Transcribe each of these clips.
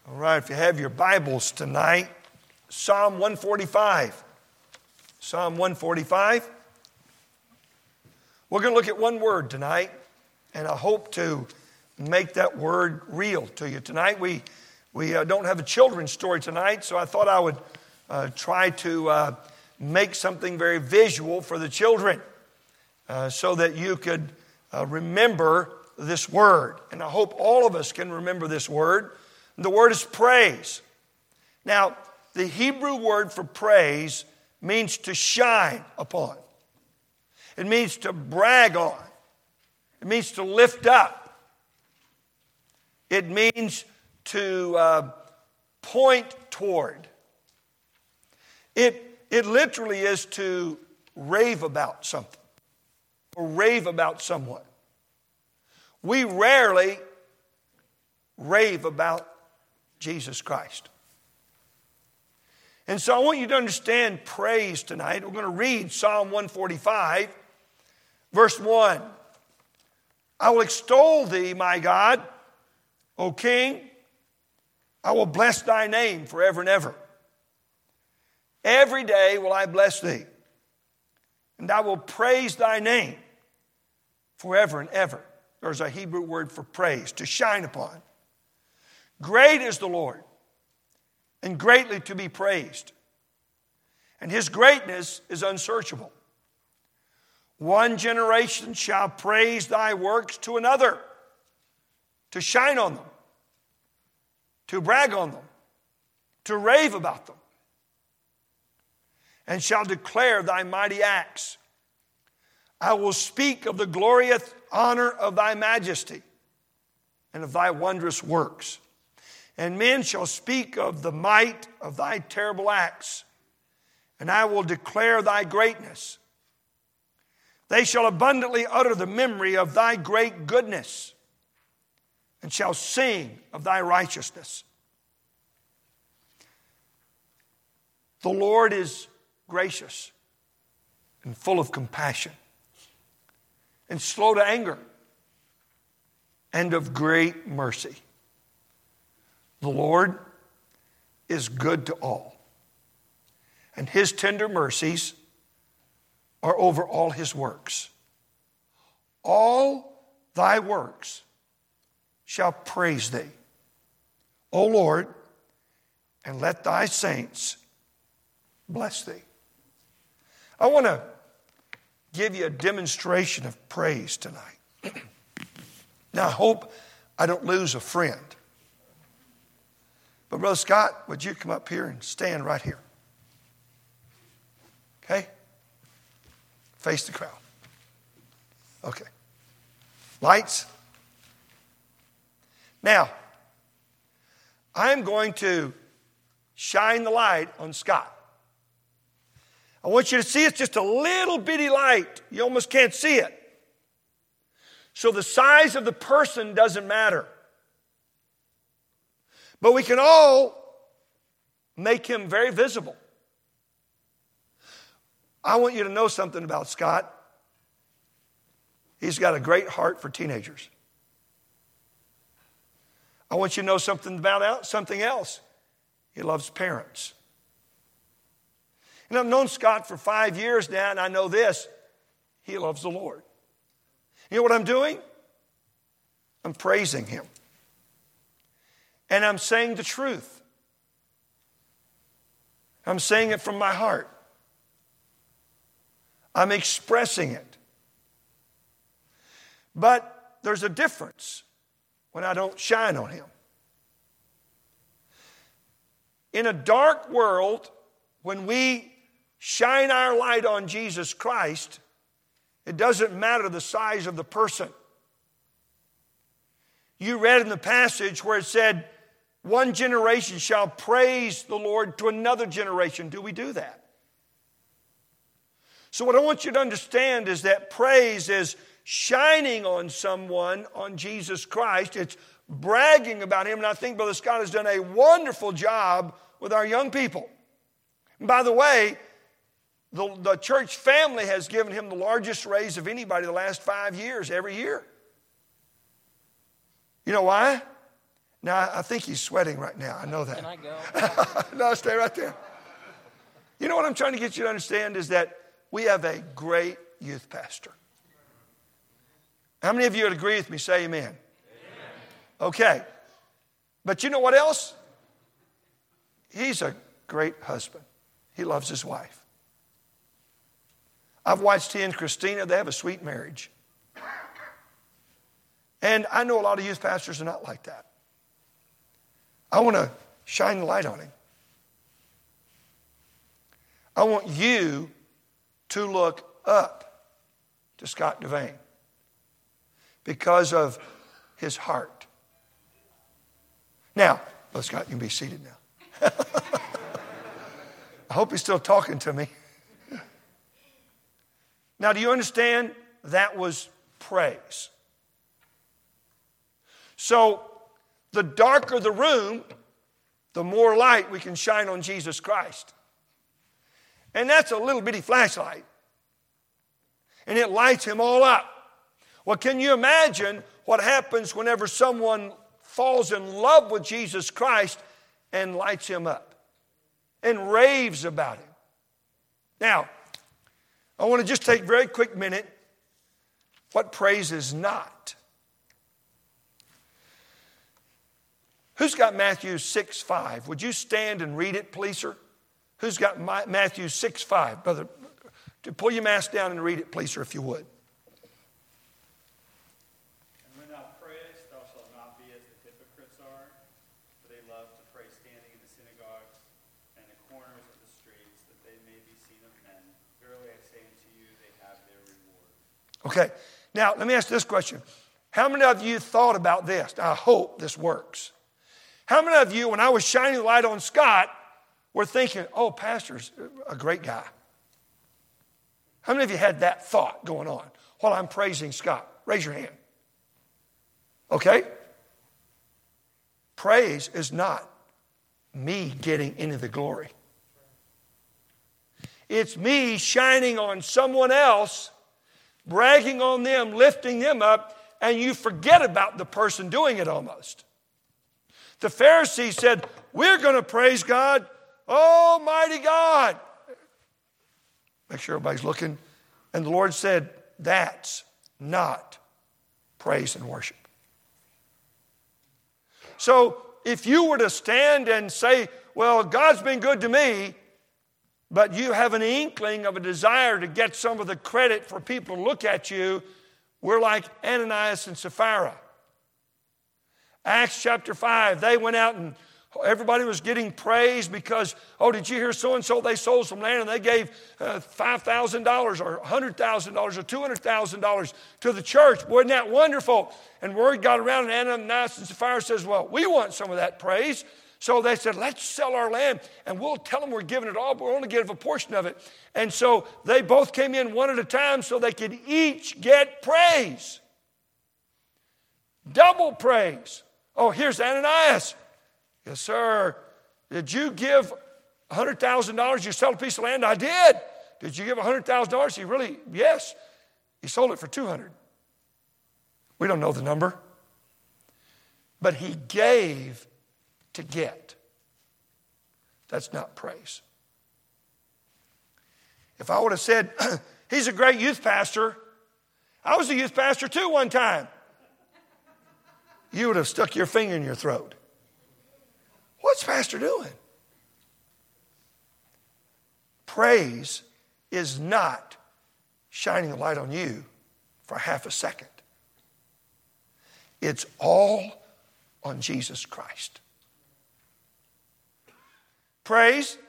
All right, if you have your Bibles tonight, Psalm 145. Psalm 145. We're going to look at one word tonight, and I hope to make that word real to you. Tonight, we don't have a children's story tonight, so I thought I would try to make something very visual for the children so that you could remember this word. And I hope all of us can remember this word. The word is praise. Now, the Hebrew word for praise means to shine upon. It means to brag on. It means to lift up. It means to point toward. It literally is to rave about something or rave about someone. We rarely rave about Jesus Christ. And so I want you to understand praise tonight. We're going to read Psalm 145, verse 1. I will extol thee, my God, O King. I will bless thy name forever and ever. Every day will I bless thee, and I will praise thy name forever and ever. There's a Hebrew word for praise, to shine upon. Great is the Lord, and greatly to be praised, and his greatness is unsearchable. One generation shall praise thy works to another, to shine on them, to brag on them, to rave about them, and shall declare thy mighty acts. I will speak of the glorious honor of thy majesty and of thy wondrous works. And men shall speak of the might of thy terrible acts, and I will declare thy greatness. They shall abundantly utter the memory of thy great goodness, and shall sing of thy righteousness. The Lord is gracious and full of compassion, and slow to anger, and of great mercy. The Lord is good to all, and his tender mercies are over all his works. All thy works shall praise thee, O Lord, and let thy saints bless thee. I want to give you a demonstration of praise tonight. Now, I hope I don't lose a friend. But Brother Scott, would you come up here and stand right here? Okay? Face the crowd. Okay. Lights. Now, I'm going to shine the light on Scott. I want you to see it's just a little bitty light. You almost can't see it. So the size of the person doesn't matter. But we can all make him very visible. I want you to know something about Scott. He's got a great heart for teenagers. I want you to know something else. He loves parents. And I've known Scott for 5 years now, and I know this. He loves the Lord. You know what I'm doing? I'm praising him. And I'm saying the truth. I'm saying it from my heart. I'm expressing it. But there's a difference when I don't shine on him. In a dark world, when we shine our light on Jesus Christ, it doesn't matter the size of the person. You read in the passage where it said, one generation shall praise the Lord to another generation. Do we do that? So what I want you to understand is that praise is shining on someone, on Jesus Christ. It's bragging about him. And I think Brother Scott has done a wonderful job with our young people. And by the way, the church family has given him the largest raise of anybody the last 5 years, every year. You know why? Now, I think he's sweating right now. I know that. Can I go? No, stay right there. You know what I'm trying to get you to understand is that we have a great youth pastor. How many of you would agree with me? Say amen. Amen. Okay. But you know what else? He's a great husband. He loves his wife. I've watched he and Christina. They have a sweet marriage. And I know a lot of youth pastors are not like that. I want to shine the light on him. I want you to look up to Scott Devane because of his heart. Now, Brother Scott, you can be seated now. I hope he's still talking to me. Now, do you understand? That was praise. So, the darker the room, the more light we can shine on Jesus Christ. And that's a little bitty flashlight. And it lights him all up. Well, can you imagine what happens whenever someone falls in love with Jesus Christ and lights him up and raves about him? Now, I want to just take a very quick minute what praise is not. Who's got Matthew 6:5? Would you stand and read it, please, sir? Who's got Matthew 6:5? Brother, pull your mask down and read it, please, sir, if you would. And when thou prayest, thou shalt not be as the hypocrites are, for they love to pray standing in the synagogues and the corners of the streets, that they may be seen of men. Verily I say unto you, they have their reward. Okay, now let me ask this question. How many of you thought about this? I hope this works. How many of you, when I was shining the light on Scott, were thinking, oh, pastor's a great guy? How many of you had that thought going on while I'm praising Scott? Raise your hand. Okay? Praise is not me getting into the glory. It's me shining on someone else, bragging on them, lifting them up, and you forget about the person doing it almost. The Pharisees said, we're going to praise God, Almighty God. Make sure everybody's looking. And the Lord said, that's not praise and worship. So if you were to stand and say, well, God's been good to me, but you have an inkling of a desire to get some of the credit for people to look at you, we're like Ananias and Sapphira. Acts chapter 5, they went out and everybody was getting praise because, oh, did you hear so-and-so? They sold some land and they gave $5,000 or $100,000 or $200,000 to the church. Boy, isn't that wonderful? And word got around and Ananias and Sapphira says, well, we want some of that praise. So they said, let's sell our land and we'll tell them we're giving it all, but we're only giving a portion of it. And so they both came in one at a time so they could each get praise. Double praise. Oh, here's Ananias. Yes, sir. Did you give $100,000? You sell a piece of land? I did. Did you give $100,000? He really, yes. He sold it for $200,000. We don't know the number. But he gave to get. That's not praise. If I would have said, he's a great youth pastor, I was a youth pastor too one time, you would have stuck your finger in your throat. What's pastor doing? Praise is not shining the light on you for half a second. It's all on Jesus Christ. Praise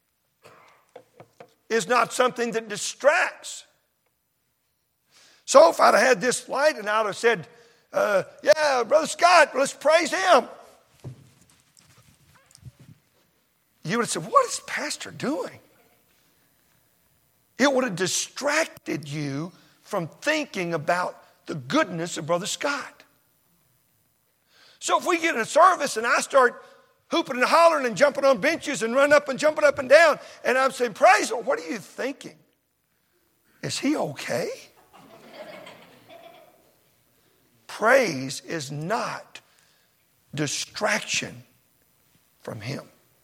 is not something that distracts. So if I'd have had this light and I'd have said, yeah, Brother Scott, let's praise him. You would have said, what is pastor doing? It would have distracted you from thinking about the goodness of Brother Scott. So if we get in a service and I start hooping and hollering and jumping on benches and running up and jumping up and down, and I'm saying, praise him, what are you thinking? Is he okay? Praise is not distraction from Him.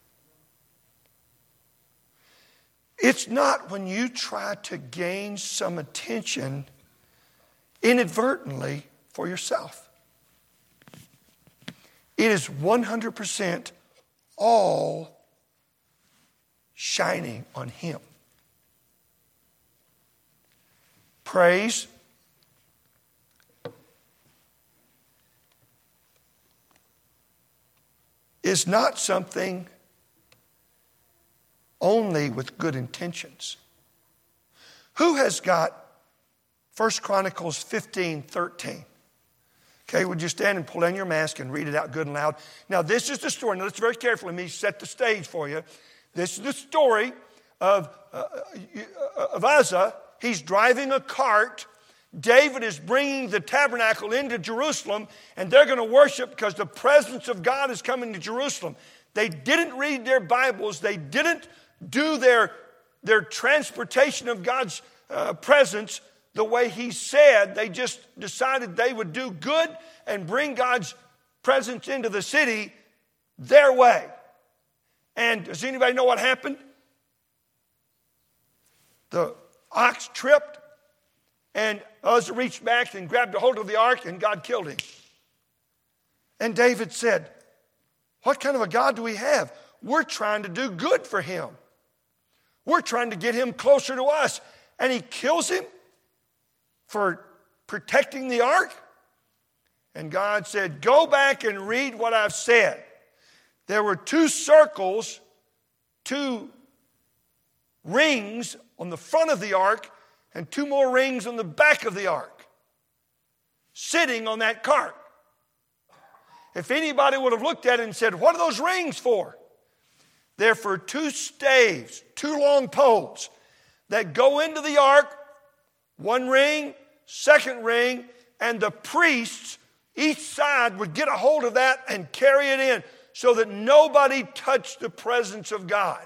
It's not when you try to gain some attention inadvertently for yourself. It is 100% all shining on Him. Praise is not something only with good intentions. Who has got 1 Chronicles 15:13? Okay, would you stand and pull down your mask and read it out good and loud? Now, this is the story. Now, listen very carefully. Let me set the stage for you. This is the story of Uzzah. He's driving a cart. David is bringing the tabernacle into Jerusalem, and they're going to worship because the presence of God is coming to Jerusalem. They didn't read their Bibles. They didn't do their transportation of God's presence the way He said. They just decided they would do good and bring God's presence into the city their way. And does anybody know what happened? The ox tripped, and Uzzah reached back and grabbed a hold of the ark, and God killed him. And David said, what kind of a God do we have? We're trying to do good for Him. We're trying to get Him closer to us. And He kills him for protecting the ark. And God said, go back and read what I've said. There were 2 circles, 2 rings on the front of the ark, and 2 more rings on the back of the ark, sitting on that cart. If anybody would have looked at it and said, what are those rings for? They're for 2 staves, 2 long poles that go into the ark, 1 ring, 2nd ring, and the priests, each side would get a hold of that and carry it in so that nobody touched the presence of God.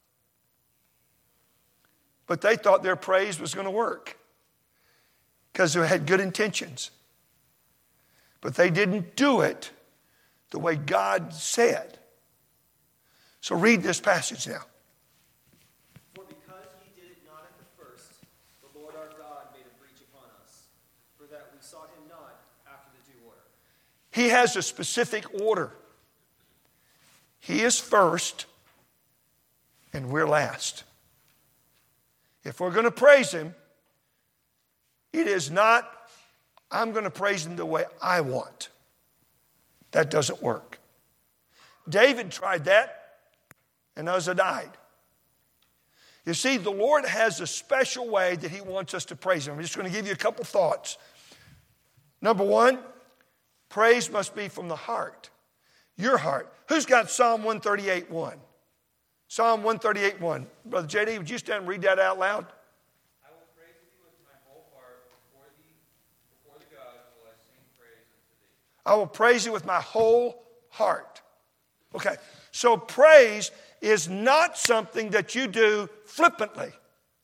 But they thought their praise was going to work because they had good intentions. But they didn't do it the way God said. So read this passage now. For because ye did it not at the first, the Lord our God made a breach upon us, for that we sought Him not after the due order. He has a specific order. He is first, and we're last. If we're going to praise Him, it is not, I'm going to praise Him the way I want. That doesn't work. David tried that, and Uzzah died. You see, the Lord has a special way that He wants us to praise Him. I'm just going to give you a couple thoughts. Number 1, praise must be from the heart. Your heart. Who's got Psalm 138:1? Psalm 138:1. Brother J.D., would you stand and read that out loud? I will praise Thee with my whole heart. Before the gods will I sing praise unto Thee. I will praise You with my whole heart. Okay, so praise is not something that you do flippantly.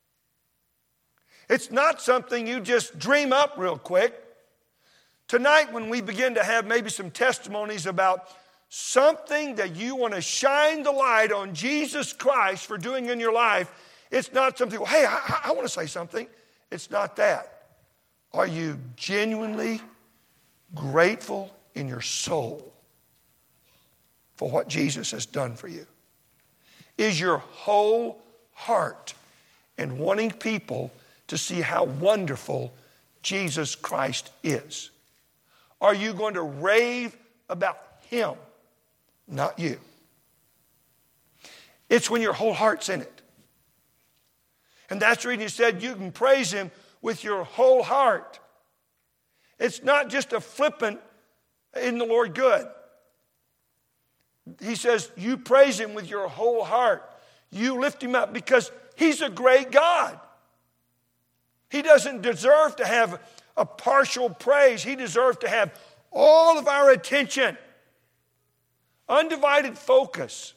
It's not something you just dream up real quick. Tonight, when we begin to have maybe some testimonies about something that you want to shine the light on Jesus Christ for doing in your life, it's not something, well, hey, I want to say something. It's not that. Are you genuinely grateful in your soul for what Jesus has done for you? Is your whole heart in wanting people to see how wonderful Jesus Christ is? Are you going to rave about Him, not you? It's when your whole heart's in it. And that's the reason He said you can praise Him with your whole heart. It's not just a flippant, isn't the Lord good? He says you praise Him with your whole heart. You lift Him up because He's a great God. He doesn't deserve to have a partial praise. He deserves to have all of our attention. Undivided focus.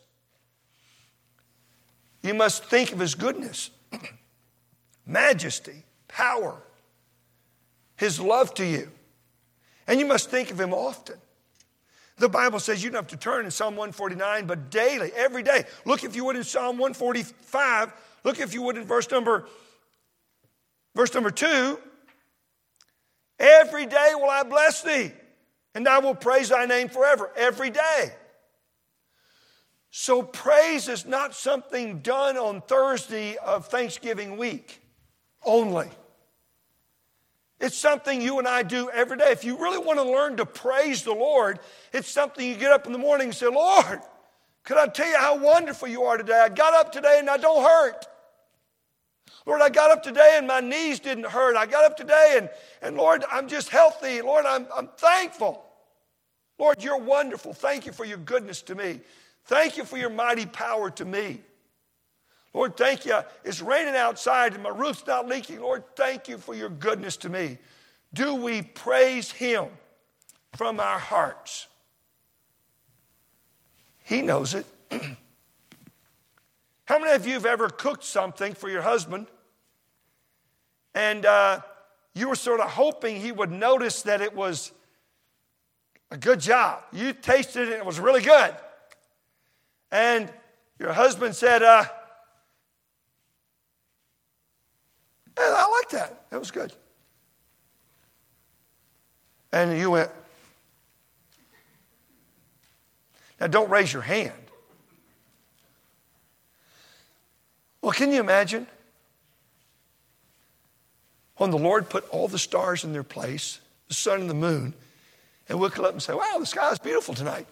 You must think of His goodness, majesty, power, His love to you. And you must think of Him often. The Bible says you don't have to turn in Psalm 149, but daily, every day. Look if you would in Psalm 145. Look if you would in verse number 2. Every day will I bless thee, and I will praise thy name forever. Every day. So praise is not something done on Thursday of Thanksgiving week only. It's something you and I do every day. If you really want to learn to praise the Lord, it's something you get up in the morning and say, Lord, could I tell you how wonderful you are today? I got up today and I don't hurt. Lord, I got up today and my knees didn't hurt. I got up today and Lord, I'm just healthy. Lord, I'm thankful. Lord, you're wonderful. Thank you for your goodness to me. Thank you for your mighty power to me. Lord, thank you. It's raining outside and my roof's not leaking. Lord, thank you for your goodness to me. Do we praise him from our hearts? He knows it. How many of you have ever cooked something for your husband and you were sort of hoping he would notice that it was a good job? You tasted it and it was really good. And your husband said, I like that. That was good. And you went, now don't raise your hand. Well, can you imagine when the Lord put all the stars in their place, the sun and the moon, and we'll look up and say, wow, the sky is beautiful tonight.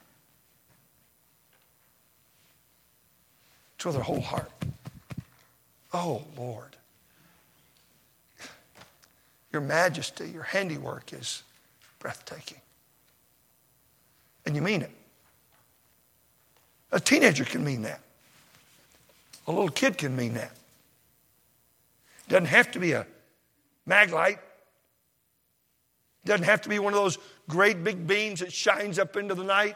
It's with our whole heart. Oh, Lord. Your majesty, your handiwork is breathtaking. And you mean it. A teenager can mean that. A little kid can mean that. Doesn't have to be a mag light. Doesn't have to be one of those great big beams that shines up into the night.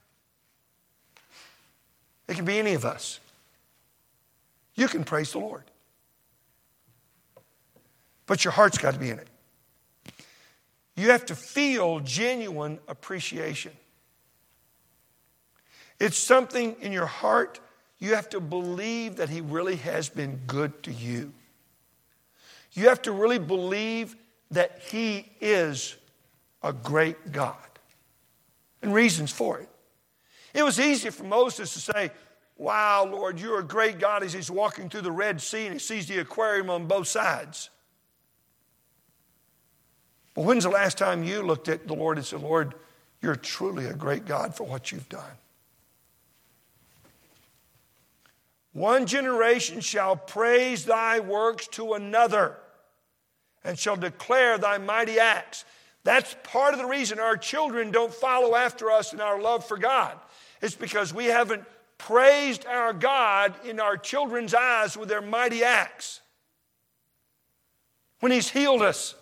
It can be any of us. You can praise the Lord. But your heart's got to be in it. You have to feel genuine appreciation. It's something in your heart. You have to believe that he really has been good to you. You have to really believe that he is a great God. And reasons for it. It was easy for Moses to say, wow, Lord, you're a great God, as he's walking through the Red Sea and he sees the aquarium on both sides. But when's the last time you looked at the Lord and said, Lord, you're truly a great God for what you've done? One generation shall praise thy works to another and shall declare thy mighty acts. That's part of the reason our children don't follow after us in our love for God. It's because we haven't praised our God in our children's eyes with their mighty acts. When he's healed us.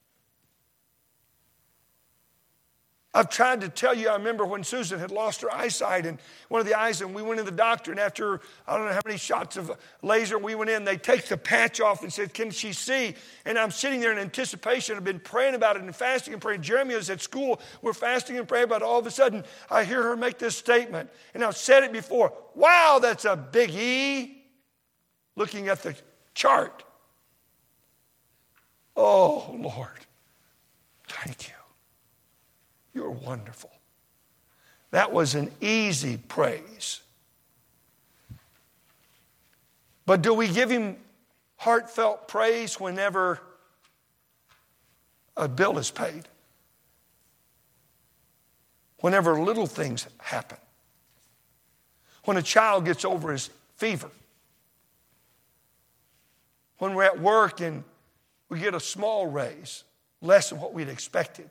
I've tried to tell you, I remember when Susan had lost her eyesight and one of the eyes, and we went in the doctor, and after, I don't know how many shots of laser we went in, they take the patch off and said, can she see? And I'm sitting there in anticipation. I've been praying about it and fasting and praying. Jeremy was at school. We're fasting and praying about it. All of a sudden, I hear her make this statement. And I've said it before. Wow, that's a big E. Looking at the chart. Oh, Lord, thank you. You're wonderful. That was an easy praise. But do we give him heartfelt praise whenever a bill is paid? Whenever little things happen? When a child gets over his fever? When we're at work and we get a small raise, less than what we'd expected?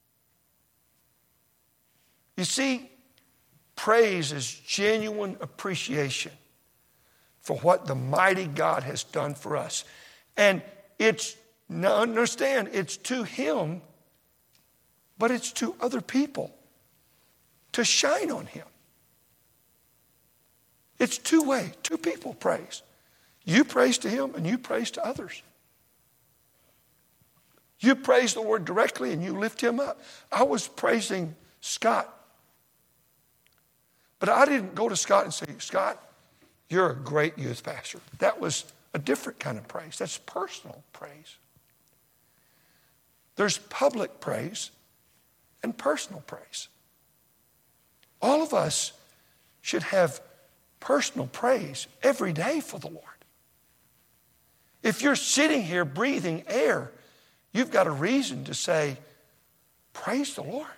You see, praise is genuine appreciation for what the mighty God has done for us. And it's, now understand, it's to him, but it's to other people to shine on him. It's two-way, two people praise. You praise to him and you praise to others. You praise the Lord directly and you lift him up. I was praising Scott But I didn't go to Scott and say, Scott, you're a great youth pastor. That was a different kind of praise. That's personal praise. There's public praise and personal praise. All of us should have personal praise every day for the Lord. If you're sitting here breathing air, you've got a reason to say, praise the Lord.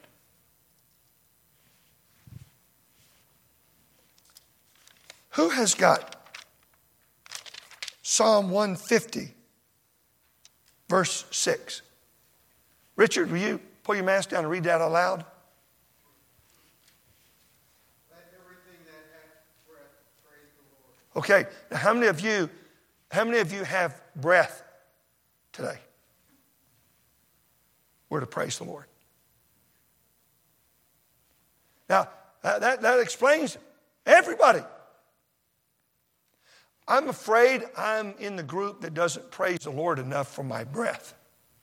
Who has got Psalm 150, verse 6? Richard, will you pull your mask down and read that out loud? Let everything that hath breath praise the Lord. Okay, now how many of you have breath today? We're to praise the Lord. Now, that explains everybody. I'm afraid I'm in the group that doesn't praise the Lord enough for my breath.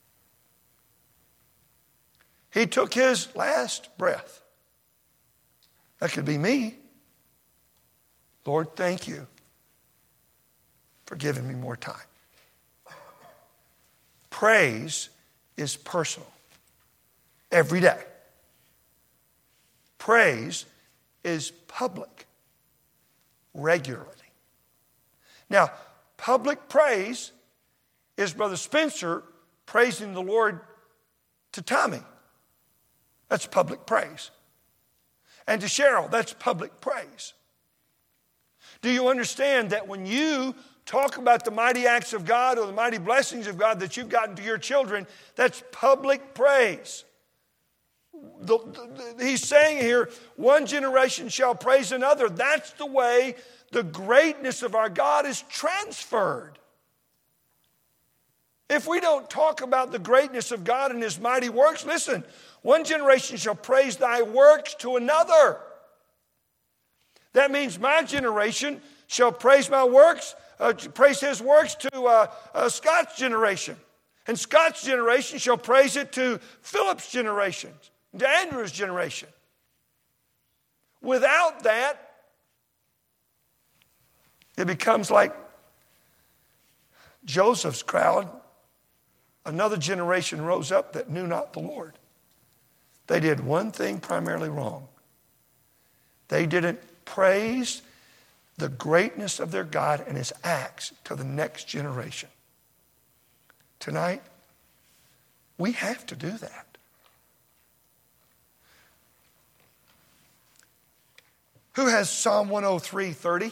He took his last breath. That could be me. Lord, thank you for giving me more time. Praise is personal. Every day. Praise is public. Regularly. Now, public praise is Brother Spencer praising the Lord to Tommy. That's public praise. And to Cheryl, that's public praise. Do you understand that when you talk about the mighty acts of God or the mighty blessings of God that you've gotten to your children, that's public praise? He's saying here, one generation shall praise another. That's the way the greatness of our God is transferred. If we don't talk about the greatness of God and His mighty works, listen, one generation shall praise thy works to another. That means my generation shall praise my works, praise His works to Scott's generation. And Scott's generation shall praise it to Philip's generation, to Andrew's generation. Without that, it becomes like Joseph's crowd. Another generation rose up that knew not the Lord. They did one thing primarily wrong. They didn't praise the greatness of their God and His acts to the next generation. Tonight, we have to do that. Who has Psalm 103:30?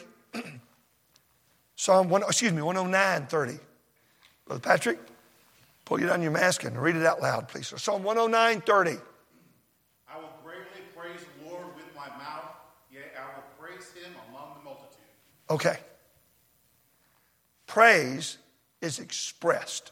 Psalm 109:30. Brother Patrick, pull you down your mask and read it out loud, please. So Psalm 109:30. I will greatly praise the Lord with my mouth, yea, I will praise Him among the multitude. Okay. Praise is expressed.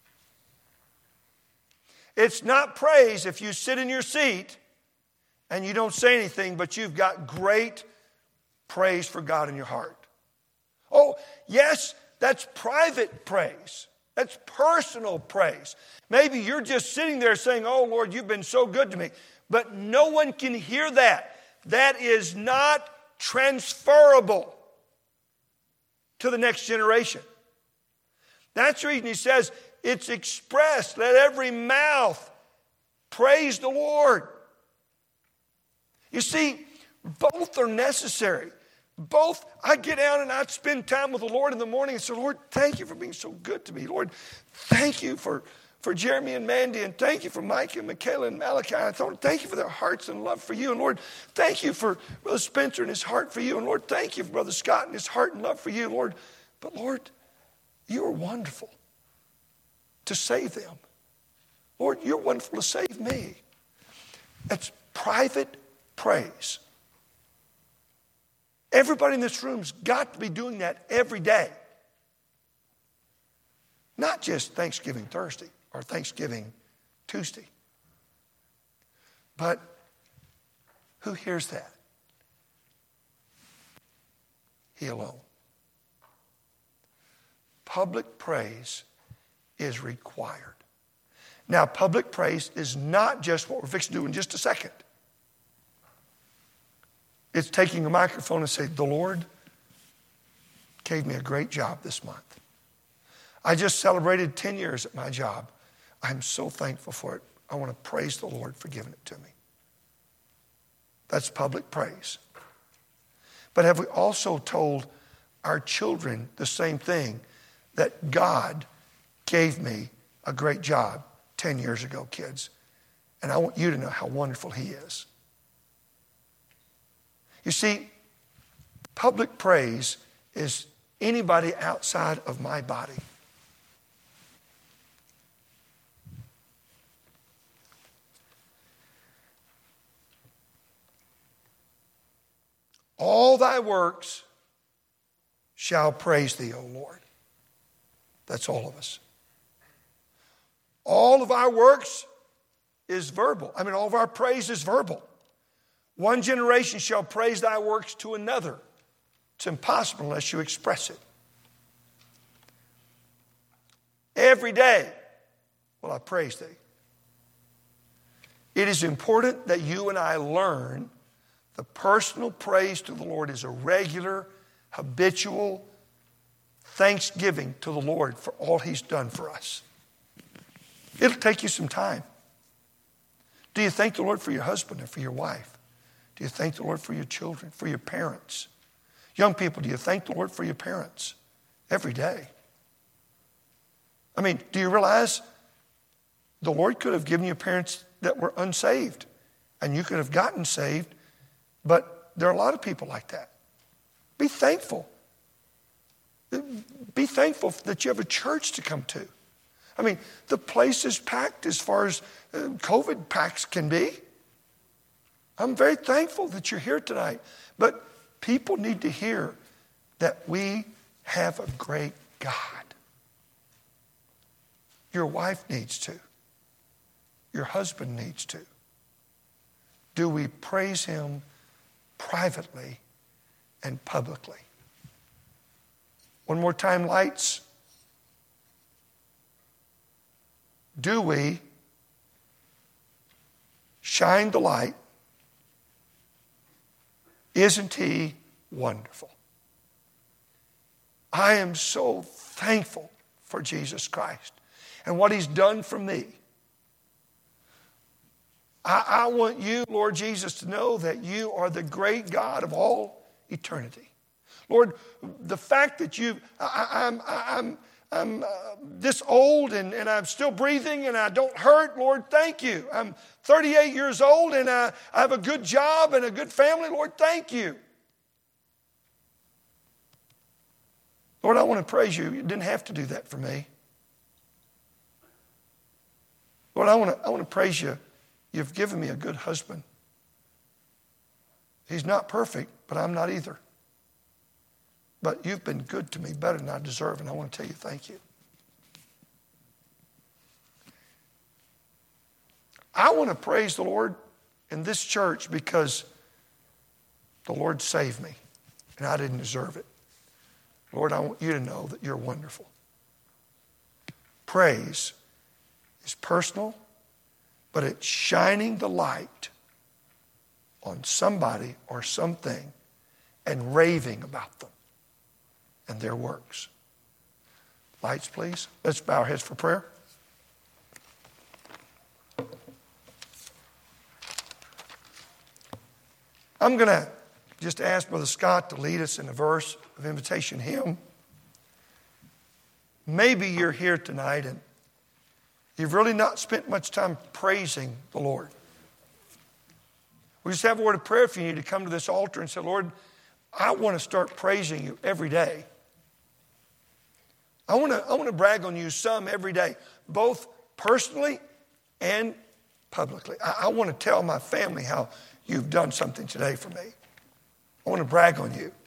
It's not praise if you sit in your seat and you don't say anything, but you've got great praise for God in your heart. Oh, yes, that's private praise. That's personal praise. Maybe you're just sitting there saying, oh, Lord, you've been so good to me. But no one can hear that. That is not transferable to the next generation. That's the reason he says it's expressed. Let every mouth praise the Lord. You see, both are necessary. Both, I get out and I spend time with the Lord in the morning and say, Lord, thank you for being so good to me. Lord, thank you for Jeremy and Mandy, and thank you for Mike and Michaela and Malachi. I thought, thank you for their hearts and love for you. And Lord, thank you for Brother Spencer and his heart for you. And Lord, thank you for Brother Scott and his heart and love for you, Lord. But Lord, you are wonderful to save them. Lord, you're wonderful to save me. That's private praise. Everybody in this room's got to be doing that every day. Not just Thanksgiving Thursday or Thanksgiving Tuesday. But who hears that? He alone. Public praise is required. Now, public praise is not just what we're fixing to do in just a second. It's taking a microphone and saying, the Lord gave me a great job this month. I just celebrated 10 years at my job. I'm so thankful for it. I want to praise the Lord for giving it to me. That's public praise. But have we also told our children the same thing, that God gave me a great job 10 years ago, kids, and I want you to know how wonderful He is. You see, public praise is anybody outside of my body. All thy works shall praise thee, O Lord. That's all of us. All of our works is verbal. All of our praise is verbal. One generation shall praise thy works to another. It's impossible unless you express it. Every day will I praise thee. It is important that you and I learn the personal praise to the Lord is a regular, habitual thanksgiving to the Lord for all He's done for us. It'll take you some time. Do you thank the Lord for your husband and for your wife? Do you thank the Lord for your children, for your parents? Young people, do you thank the Lord for your parents every day? Do you realize the Lord could have given you parents that were unsaved and you could have gotten saved, but there are a lot of people like that. Be thankful. Be thankful that you have a church to come to. The place is packed as far as COVID packs can be. I'm very thankful that you're here tonight. But people need to hear that we have a great God. Your wife needs to. Your husband needs to. Do we praise Him privately and publicly? One more time, lights. Do we shine the light? Isn't He wonderful? I am so thankful for Jesus Christ and what He's done for me. I want you, Lord Jesus, to know that you are the great God of all eternity. Lord, the fact that I'm this old and I'm still breathing and I don't hurt, Lord, thank you. I'm 38 years old and I have a good job and a good family, Lord, thank you. Lord, I want to praise you. You didn't have to do that for me. Lord, I want to praise you. You've given me a good husband. He's not perfect, but I'm not either. But you've been good to me, better than I deserve, and I want to tell you thank you. I want to praise the Lord in this church because the Lord saved me, and I didn't deserve it. Lord, I want you to know that you're wonderful. Praise is personal, but it's shining the light on somebody or something and raving about them and their works. Lights, please. Let's bow our heads for prayer. I'm going to just ask Brother Scott to lead us in a verse of invitation hymn. Maybe you're here tonight and you've really not spent much time praising the Lord. We just have a word of prayer if you need to come to this altar and say, Lord, I want to start praising you every day. I want to brag on you some every day, both personally and publicly. I want to tell my family how you've done something today for me. I want to brag on you.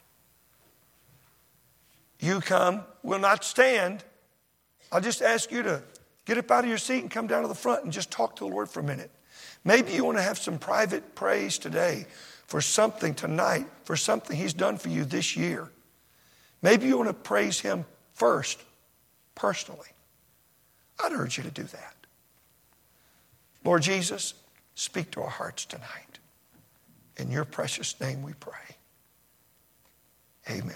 You come, will not stand. I'll just ask you to get up out of your seat and come down to the front and just talk to the Lord for a minute. Maybe you want to have some private praise today for something tonight, for something He's done for you this year. Maybe you want to praise Him first, personally. I'd urge you to do that. Lord Jesus, speak to our hearts tonight. In your precious name we pray. Amen.